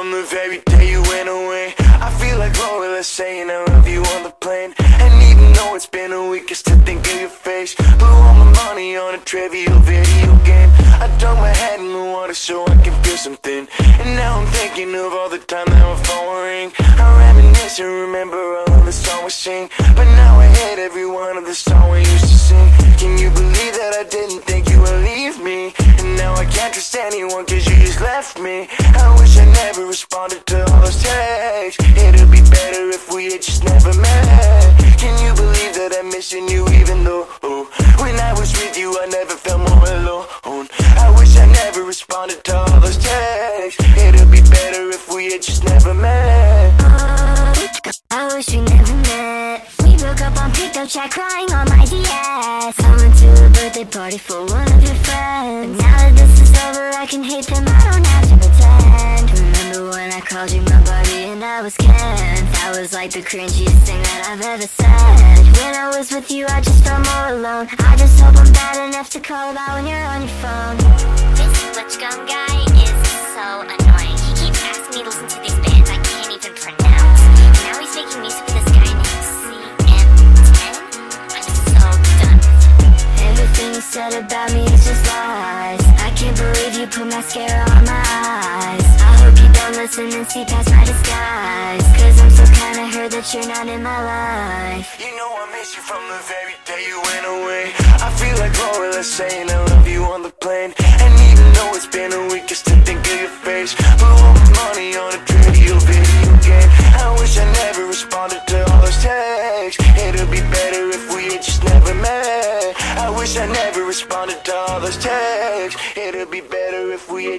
from the very day you went away. I feel like Lola saying I love you on the plane. And even though it's been a week, I still think of your face. Blew all my money on a trivial video game. I dunk my head in the water so I can feel something. And now I'm thinking of all the time that my phone will ring. I reminisce and remember all of the songs we sing. But now I hate every one of the songs we used to sing. Can you believe that I didn't think you would leave me? And now I can't trust anyone cause you just left me. I wish I never responded to all those texts. It'd be better if we had just never met. Can you believe that I'm missing you even though when I was with you I never felt more alone. I wish I never responded to all those texts. It'd be better if we had just never met. I wish we never met. We broke up on pickup chat, crying on my DS. I went to a birthday party for one of your friends. But now that this is over, I can hate them, I don't have to pretend. Remember when I called you my buddy and I was Ken? That was like the cringiest thing that I've ever said. When I was with you, I just felt more alone. I just hope I'm bad enough to call about when you're on your phone. This Switchgum guy is so annoying. He keeps asking me to listen to these bands I can't even pronounce. Now he's making music with this guy named CM10. I'm so done with him. Everything you said about me is just lies. I can't believe you put mascara on my eyes. I hope you don't listen and see past my disguise. Cause I'm so kinda hurt that you're not in my life. You know I miss you from the very day you went away. I feel like Lola saying I love you on the plane. And even though it's been a week, I still think of your face. Blew all my money on a trivial video game. I wish I never responded to all those texts. It'd be better if we had just never met. I wish I never responded to all those texts. It'd be better if we had